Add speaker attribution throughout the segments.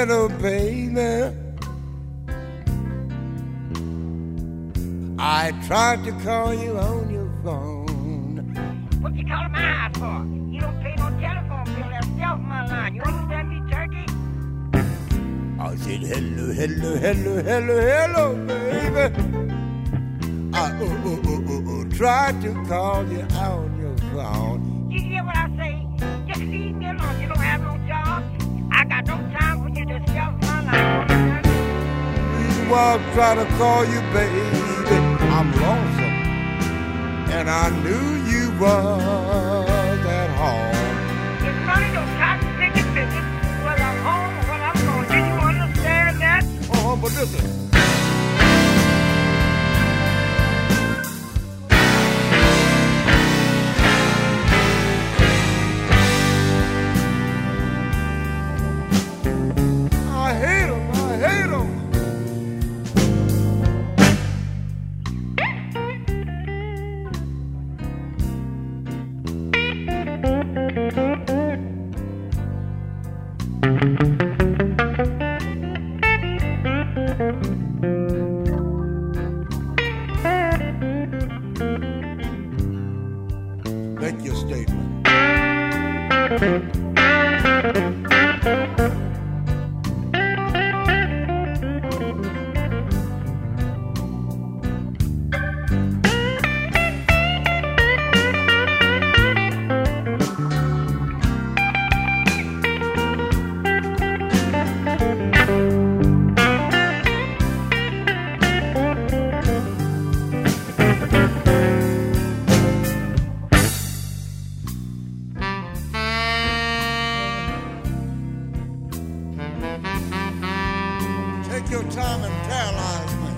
Speaker 1: hello, baby. I tried to call you on your phone.
Speaker 2: What you calling my house for? You don't pay no telephone bill. That's self my line. You understand me, turkey?
Speaker 1: I said, hello, hello, hello, hello, hello, baby. I tried to call you on your phone.
Speaker 2: You hear what I say? Just leave me alone. You don't have no job. I got no time for you to self my line.
Speaker 1: Reason why I try to call you, baby, I'm lonesome, and I knew you was at home.
Speaker 2: It's none of your cotton picking business whether I'm home or whether I'm gone. Did you understand that?
Speaker 1: Oh, but listen. I hate 'em. Make your statement. Take your time and paralyze me.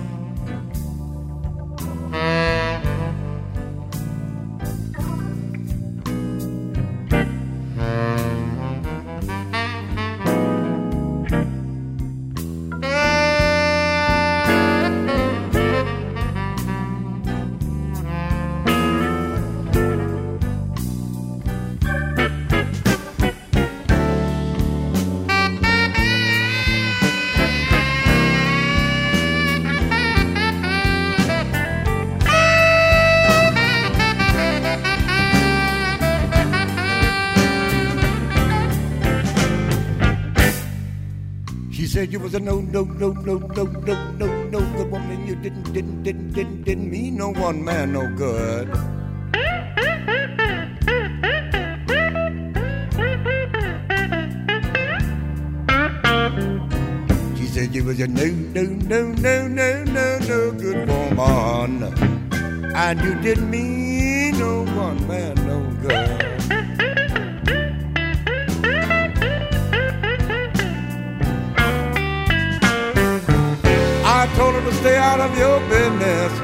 Speaker 1: She said you was a no good woman. You didn't mean no one man no good. She said you was a no good woman, and you didn't mean no one man no good. I told her to stay out of your business.